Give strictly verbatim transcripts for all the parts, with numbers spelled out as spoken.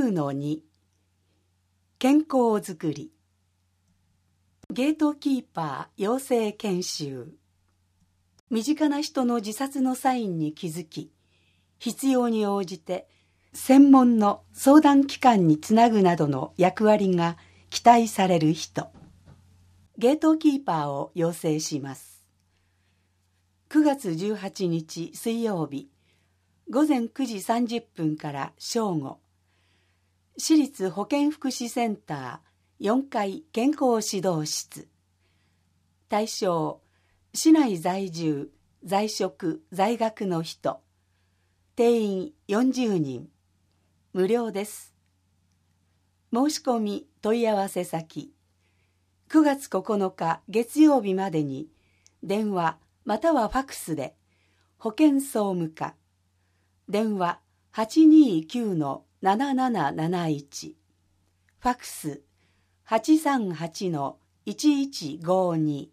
きゅうのに 健康づくり。ゲートキーパー養成研修。身近な人の自殺のサインに気づき、必要に応じて専門の相談機関につなぐなどの役割が期待される人。ゲートキーパーを養成します。くがつじゅうはちにち水曜日、ごぜんくじさんじゅっぷんから正午、市立保健福祉センターよんかい健康指導室。対象、市内在住、在職、在学の人。定員よんじゅうにん。無料です。申し込み問い合わせ先、くがつここのか月曜日までに電話またはファクスで保健総務課、電話 はちにーきゅうのなななななないち、ファクス はちさんはちのいちいちごに。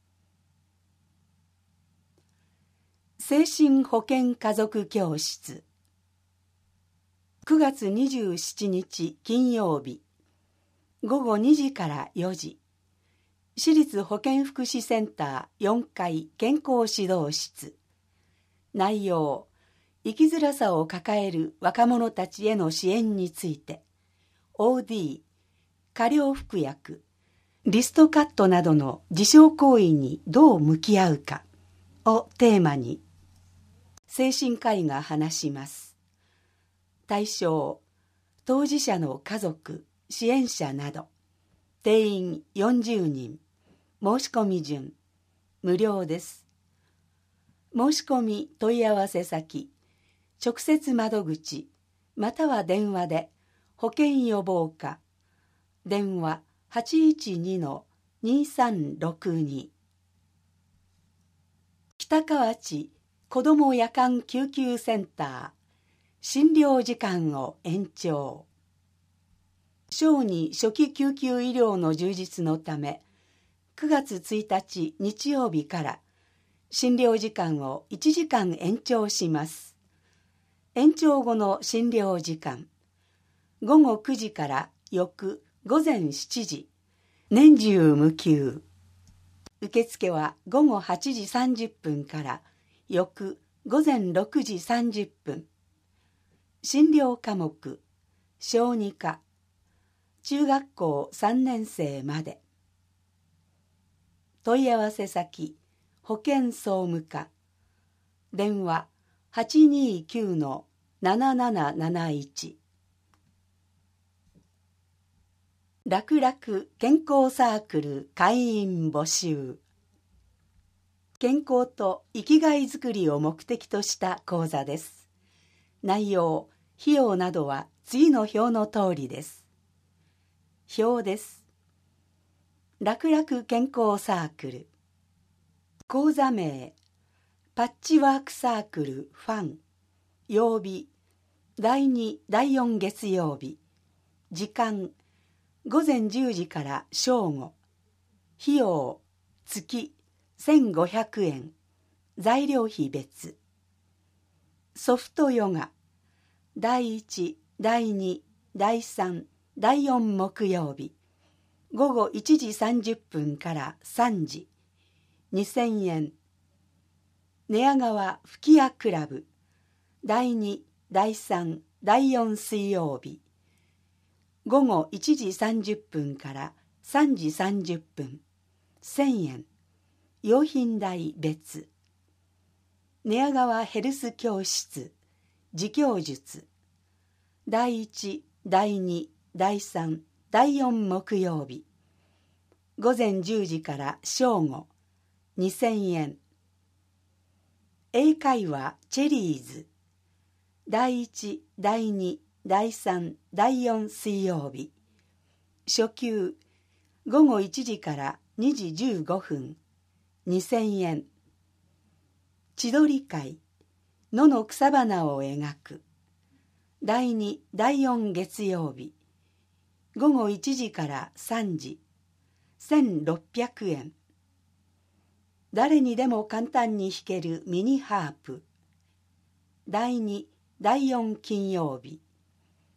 精神保健家族教室。くがつにじゅうしちにち金曜日、ごごにじからよじ、市立保健福祉センターよんかい健康指導室。内容、生きづらさを抱える若者たちへの支援について、オーディー、過料服薬、リストカットなどの自傷行為にどう向き合うかをテーマに、精神科医が話します。対象、当事者の家族、支援者など。定員よんじゅうにん。申し込み順、無料です。申し込み問い合わせ先、直接窓口、または電話で保健予防課、電話 はちいちにのにさんろくに。北河内子ども夜間救急センター、診療時間を延長。小児初期救急医療の充実のため、くがつついたち日曜日から診療時間をいちじかん延長します。延長後の診療時間、ごごくじから翌ごぜんしちじ、年中無休。受付はごごはちじさんじゅっぷんから翌ごぜんろくじさんじゅっぷん。診療科目、小児科、中学校さんねんせいまで。問い合わせ先、保健総務課、電話 はちにーきゅうのなななななないち。楽々健康サークル会員募集。健康と生きがいづくりを目的とした講座です。内容、費用などは次の表の通りです。表です。楽々健康サークル。講座名、パッチワークサークルファン。曜日、だいに、だいよん月曜日。時間、ごぜんじゅうじから正午。費用、月せんごひゃくえん。材料費別。ソフトヨガ、だいいち、だいに、だいさん、だいよん木曜日。ごごいちじさんじゅっぷんからさんじ。にせんえん。寝屋川吹屋クラブ、だいに、だいさん、だいよん水曜日。ごごいちじさんじゅっぷんからさんじさんじゅっぷん。せんえん。用品代別。寝屋川ヘルス教室、自供術。だいいち、だいに、だいさん、だいよん木曜日。ごぜんじゅうじから正午。にせんえん。英会話チェリーズ。だいいち、だいに、だいさん、だいよん水曜日。初級、ごごいちじからにじじゅうごふん。にせんえん。千鳥会、野の草花を描く。だいに、だいよん月曜日。ごごいちじからさんじ。せんろっぴゃくえん。誰にでも簡単に弾けるミニハープ。だいに、だいよん金曜日。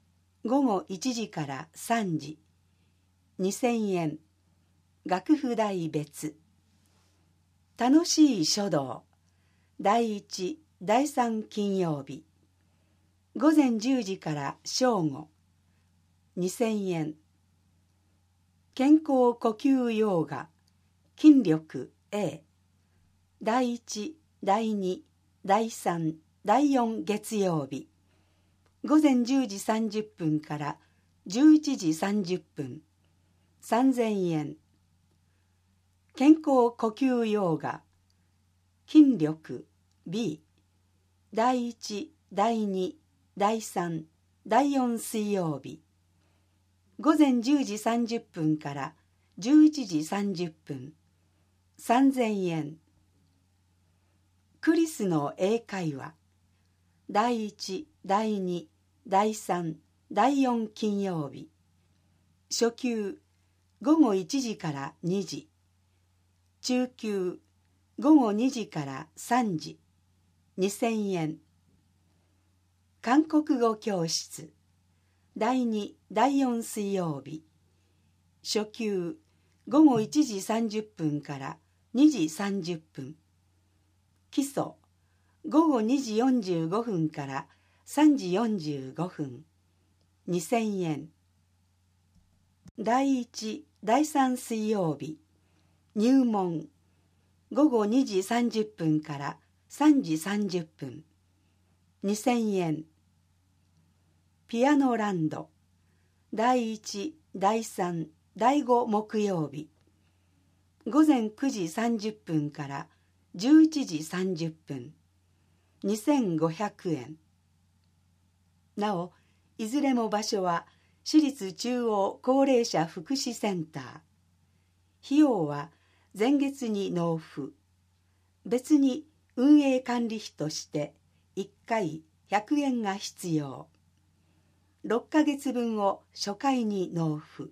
ごごいちじからさんじ、にせんえん、楽譜代別。楽しい書道、だいいち、だいさん金曜日、ごぜんじゅうじから正午、にせんえん。健康呼吸ヨーガ、筋力 A、だいいち、だいに、だいさん、だいよん月曜日、ごぜんじゅうじさんじゅっぷんからじゅういちじさんじゅっぷん、さんぜんえん。健康呼吸ヨーガ、筋力 B、だいいち、だいに、だいさん、だいよん水曜日、ごぜんじゅうじさんじゅっぷんからじゅういちじさんじゅっぷん、さんぜんえん。クリスの英会話、だいいち、だいに、だいさん、だいよん金曜日、初級ごごいちじからにじ、中級ごごにじからさんじ、にせんえん。韓国語教室、だいに、だいよん水曜日、初級ごごいちじさんじゅっぷんからにじさんじゅっぷん、基礎ごごにじよんじゅうごふんからさんじよんじゅうごふん、にせんえん。だいいち、だいさん水曜日、入門ごごにじさんじゅっぷんからさんじさんじゅっぷん、にせんえん。ピアノランド、だいいち、だいさん、だいご木曜日、ごぜんくじさんじゅっぷんからじゅういちじさんじゅっぷん、にせんごひゃくえん。なお、いずれも場所は私立中央高齢者福祉センター。費用は前月に納付。別に運営管理費としていっかいひゃくえんが必要。ろっかげつぶんを初回に納付。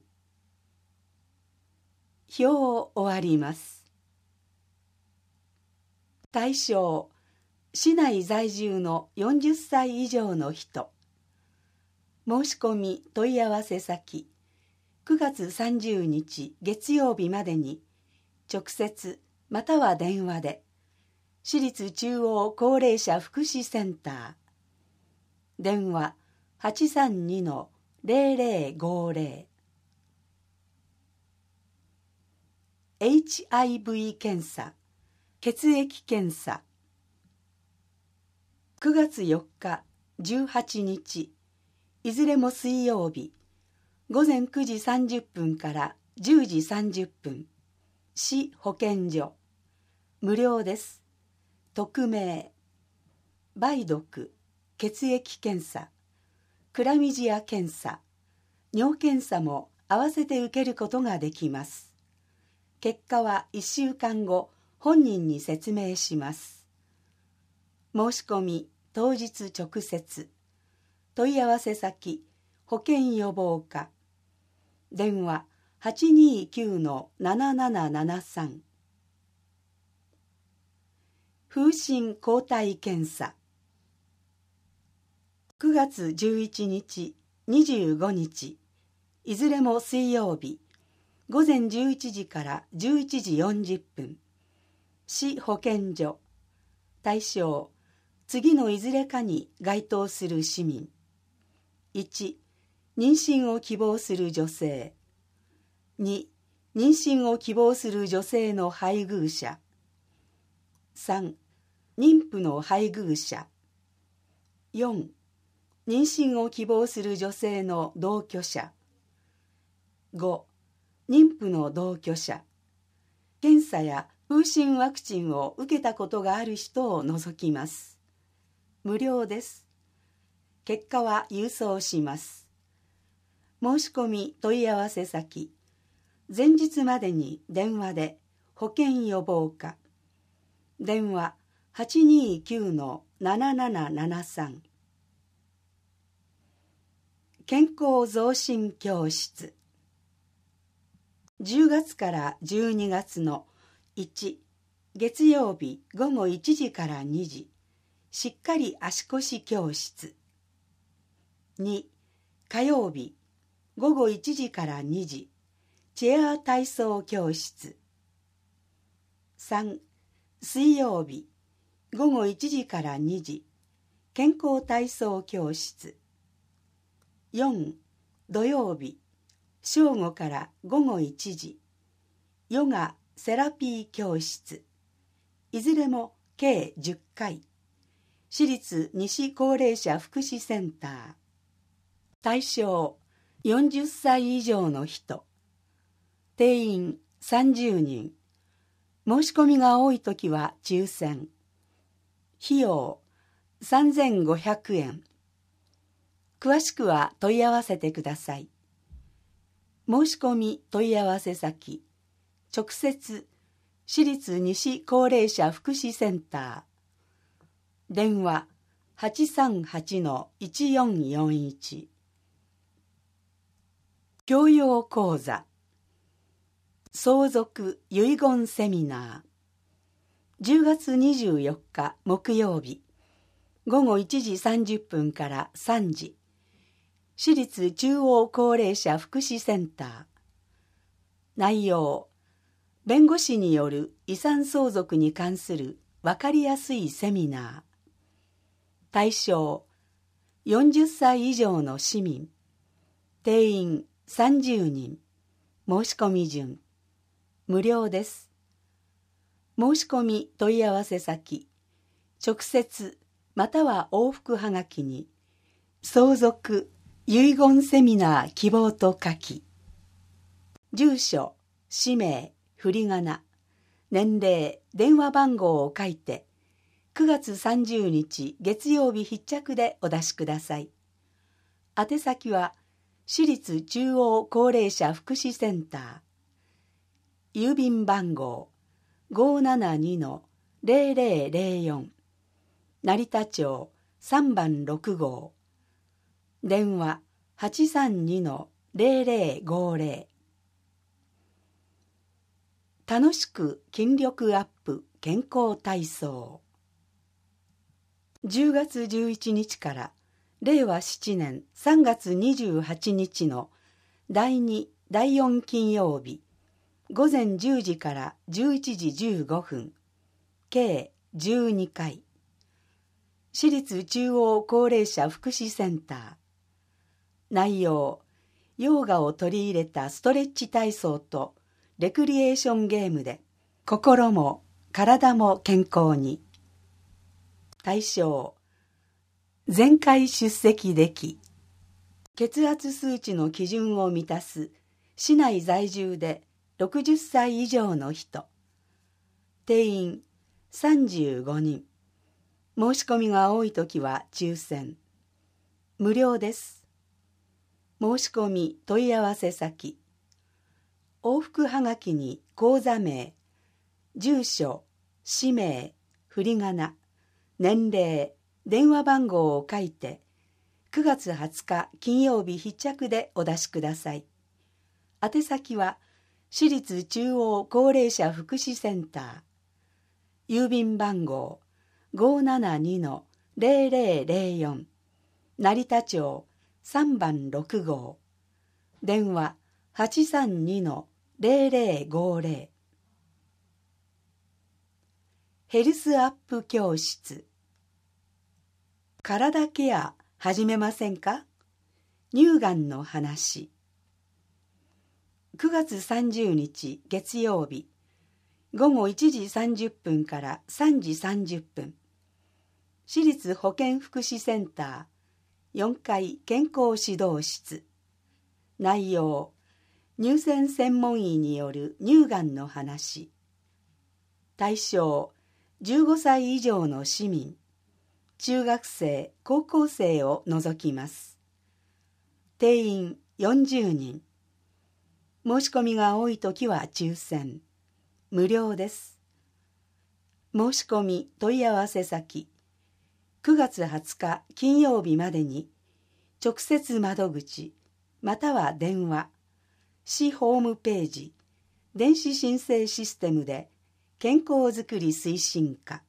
表を終わります。対象、市内在住のよんじゅっさい以上の人。申し込み問い合わせ先、くがつさんじゅうにち月曜日までに直接または電話で私立中央高齢者福祉センター、電話 はちさんにのゼロゼロごゼロ。 エイチアイブイ 検査、血液検査。くがつよっか、じゅうはちにち、いずれも水曜日、ごぜんくじさんじゅっぷんからじゅうじさんじゅっぷん、市保健所。無料です。匿名。梅毒、血液検査、クラミジア検査、尿検査も合わせて受けることができます。結果はいっしゅうかんご、本人に説明します。申し込み当日直接。問い合わせ先、保健予防課。電話 はちにきゅうのななななななさん。風疹抗体検査。くがつじゅういちにち、にじゅうごにち、いずれも水曜日、ごぜんじゅういちじからじゅういちじよんじゅっぷん、市保健所。対象、次のいずれかに該当する市民。いち、妊娠を希望する女性。に、妊娠を希望する女性の配偶者。さん、妊婦の配偶者。よん、妊娠を希望する女性の同居者。ご、妊婦の同居者。検査や風疹ワクチンを受けたことがある人を除きます。無料です。結果は郵送します。申し込み問い合わせ先、前日までに電話で保健予防課。電話 はちにきゅうのななななななさん。健康増進教室。じゅうがつからじゅうにがつのいち、月曜日ごごいちじからにじ、しっかり足腰教室。に、 火曜日ごごいちじからにじ、チェア体操教室。さん、水曜日ごごいちじからにじ、健康体操教室。よん、土曜日正午からごごいちじ、ヨガセラピー教室。いずれも計じゅっかい。私立西高齢者福祉センター。対象よんじゅっさい以上の人。定員さんじゅうにん。申し込みが多いときは抽選。費用さんぜんごひゃくえん。詳しくは問い合わせてください。申し込み問い合わせ先、直接私立西高齢者福祉センター。電話 はちさんはちのいちよんよんいち。教養講座相続遺言セミナー。じゅうがつにじゅうよっか木曜日ごごいちじさんじゅっぷんからさんじ、私立中央高齢者福祉センター。内容、弁護士による遺産相続に関する分かりやすいセミナー。対象、よんじゅっさい以上の市民。定員さんじゅうにん。申し込み順。無料です。申し込み問い合わせ先、直接または往復はがきに、相続遺言セミナー希望と書き、住所、氏名、振り仮名、年齢、電話番号を書いて、くがつさんじゅうにち月曜日必着でお出しください。宛先は、私立中央高齢者福祉センター。郵便番号 ごーななにのぜろぜろぜろよん、成田町さんばんろくごう。電話 はちさんにのぜろぜろごぜろ。楽しく筋力アップ健康体操。じゅうがつじゅういちにちかられいわしちねんさんがつにじゅうはちにちのだいに、だいよん金曜日ごぜんじゅうじからじゅういちじじゅうごふん、計じゅうにかい。私立中央高齢者福祉センター。内容、ヨーガを取り入れたストレッチ体操とレクリエーションゲームで心も体も健康に。対象、全回出席でき、血圧数値の基準を満たす市内在住でろくじゅっさい以上の人。定員さんじゅうごにん。申し込みが多いときは抽選。無料です。申し込み問い合わせ先、往復はがきに口座名、住所、氏名、振り仮名、年齢、電話番号を書いて、くがつはつか金曜日必着でお出しください。宛先は、私立中央高齢者福祉センター。郵便番号 ごーななにのぜろぜろぜろよん、成田町さんばんろくごう。電話 はちさんにのぜろぜろごぜろ。ヘルスアップ教室。体ケア始めませんか？乳がんの話。くがつさんじゅうにち月曜日ごごいちじさんじゅっぷんからさんじさんじゅっぷん、私立保健福祉センターよんかい健康指導室。内容、乳腺専門医による乳がんの話。対象、じゅうごさい以上の市民、中学生、高校生を除きます。定員よんじゅうにん。申し込みが多いときは抽選。無料です。申し込み問い合わせ先、くがつはつか金曜日までに、直接窓口、または電話、市ホームページ、電子申請システムで健康づくり推進課。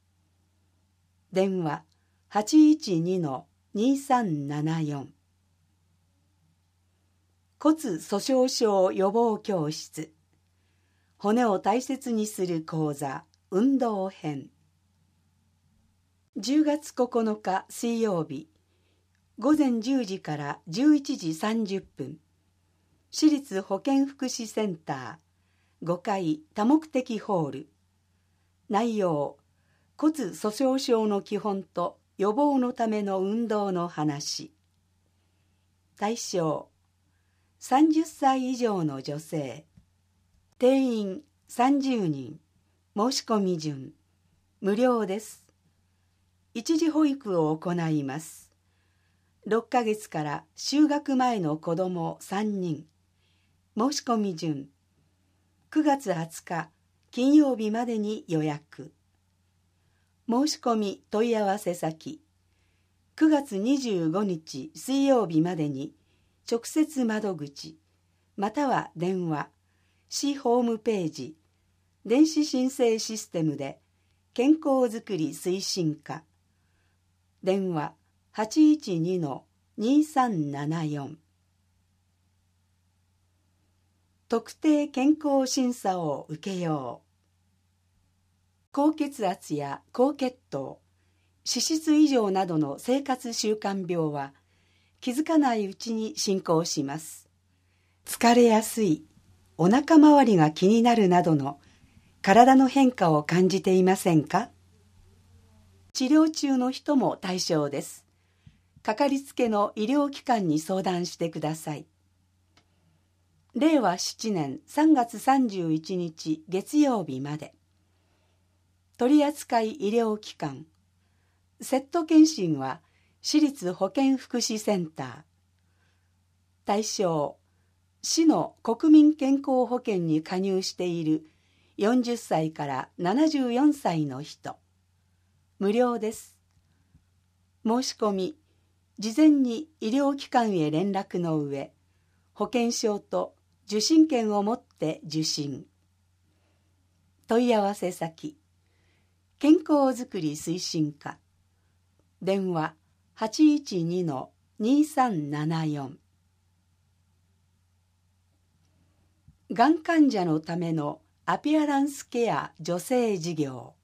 電話 はちいちにのにさんななよん。 骨粗鬆症予防教室、骨を大切にする講座運動編。じゅうがつここのか水曜日、ごぜんじゅうじからじゅういちじさんじゅっぷん、市立保健福祉センターごかい多目的ホール。内容、骨粗鬆症の基本と予防のための運動の話。対象、さんじゅっさい以上の女性。定員さんじゅうにん。申し込み順、無料です。一時保育を行います。ろっかげつから就学前の子どもさんにん。申し込み順、くがつはつか金曜日までに予約。申し込み問い合わせ先、くがつにじゅうごにち水曜日までに直接窓口または電話、市ホームページ、電子申請システムで健康づくり推進課、電話 はちいちにのにさんななよん。特定健康審査を受けよう。高血圧や高血糖、脂質異常などの生活習慣病は気づかないうちに進行します。疲れやすい、お腹周りが気になるなどの体の変化を感じていませんか？治療中の人も対象です。かかりつけの医療機関に相談してください。れいわななねんさんがつさんじゅういちにち月曜日まで。取扱医療機関、セット検診は市立保健福祉センター。対象、市の国民健康保険に加入しているよんじゅっさいからななじゅうよんさいの人。無料です。申し込み、事前に医療機関へ連絡の上、保険証と受診券を持って受診。問い合わせ先、健康づくり推進課、電話 はちいちにのにさんななよん。がん患者のためのアピアランスケア助成事業。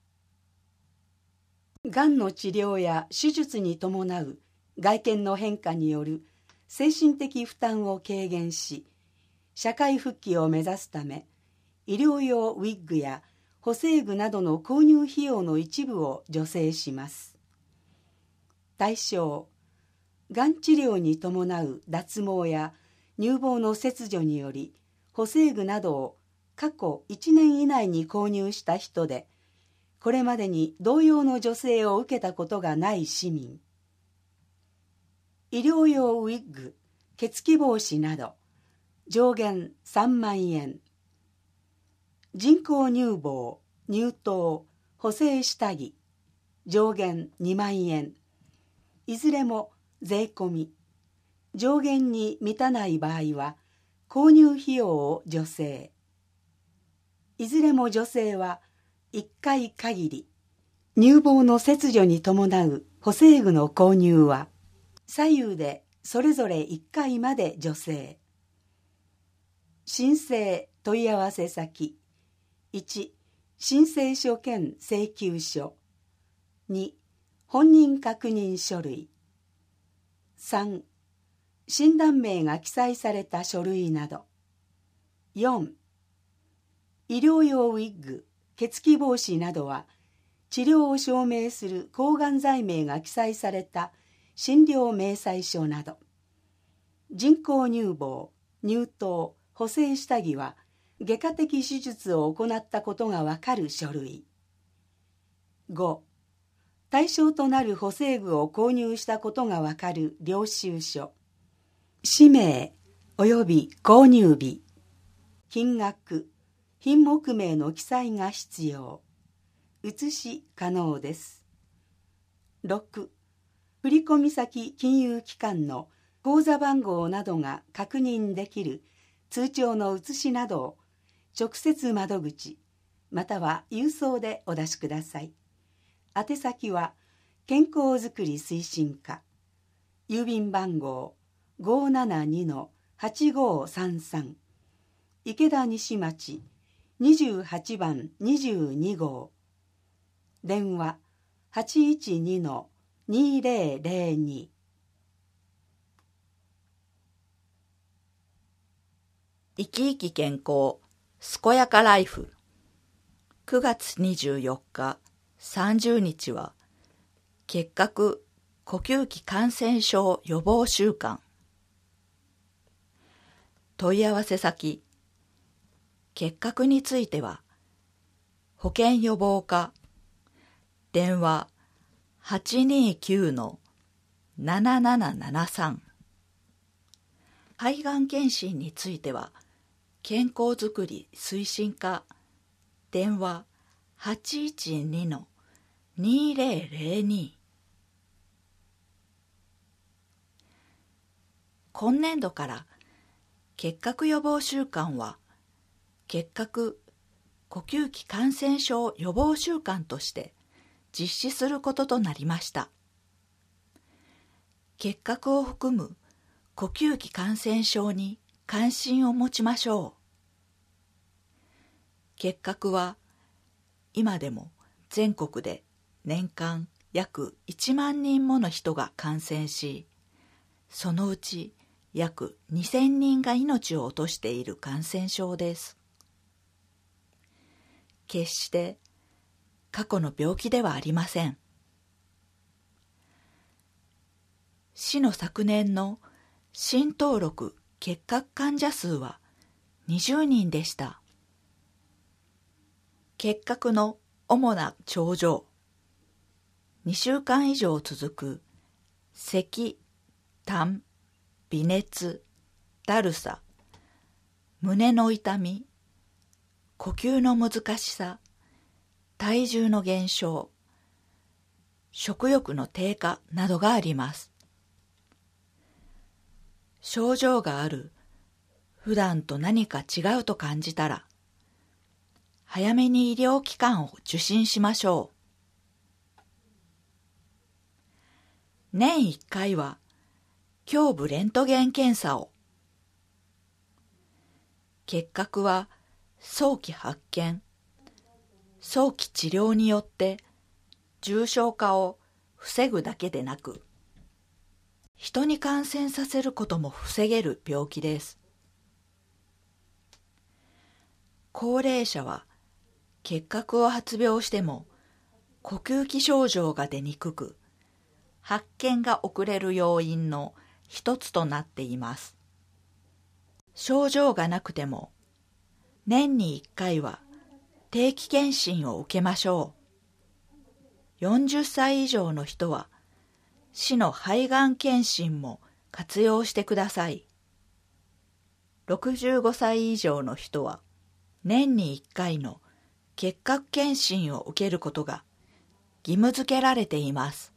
がんの治療や手術に伴う外見の変化による精神的負担を軽減し、社会復帰を目指すため、医療用ウィッグや補正具などの購入費用の一部を助成します。対象、がん治療に伴う脱毛や乳房の切除により補正具などを過去いちねん以内に購入した人で、これまでに同様の助成を受けたことがない市民。医療用ウィッグ、血気防止など上限さんまんえん。人工乳房、乳頭、補正下着上限にまんえん。いずれも税込み。上限に満たない場合は購入費用を助成。いずれも助成はいっかい限り。乳房の切除に伴う補正具の購入は左右でそれぞれいっかいまで助成。申請問い合わせ先、いち申請書兼請求書、に本人確認書類、さん診断名が記載された書類など、よん医療用ウィッグ、血気防止などは治療を証明する抗がん剤名が記載された診療明細書など、人工乳房、乳頭、補正下着は外科的手術を行ったことがわかる書類。ご対象となる補正具を購入したことがわかる領収書。氏名および購入日、金額、品目名の記載が必要。写し可能です。ろく振込先金融機関の口座番号などが確認できる通帳の写しなどを直接窓口または郵送でお出しください。宛先は健康づくり推進課、郵便番号 ごーななにのはちごーさんさん、池田西町にじゅうはちばんにじゅうにごう、電話 はちいちにのにぜろぜろに。 生き生き健康健やかライフ。くがつにじゅうよっかさんじゅうにちは結核呼吸器感染症予防週間。問い合わせ先、結核については保健予防課、電話 はちにきゅうのななななななさん。肺がん検診については健康づくり推進課、電話 はちいちにのにぜろぜろに。今年度から結核予防週間は結核呼吸器感染症予防週間として実施することとなりました。結核を含む呼吸器感染症に関心を持ちましょう。結核は今でも全国で年間約いちまんにんもの人が感染し、そのうち約にせんにんが命を落としている感染症です。決して過去の病気ではありません。市の昨年の新登録結核患者数はにじゅうにんでした。結核の主な症状、にしゅうかん以上続く咳、痰、微熱、だるさ、胸の痛み、呼吸の難しさ、体重の減少、食欲の低下などがあります。症状がある、普段と何か違うと感じたら、早めに医療機関を受診しましょう。年いっかいは、胸部レントゲン検査を。結核は早期発見、早期治療によって重症化を防ぐだけでなく、人に感染させることも防げる病気です。高齢者は結核を発病しても呼吸器症状が出にくく、発見が遅れる要因の一つとなっています。症状がなくても年にいっかいは定期検診を受けましょう。よんじゅっさい以上の人は市の肺がん検診も活用してください。ろくじゅうごさい以上の人は年にいっかいの結核検診を受けることが義務付けられています。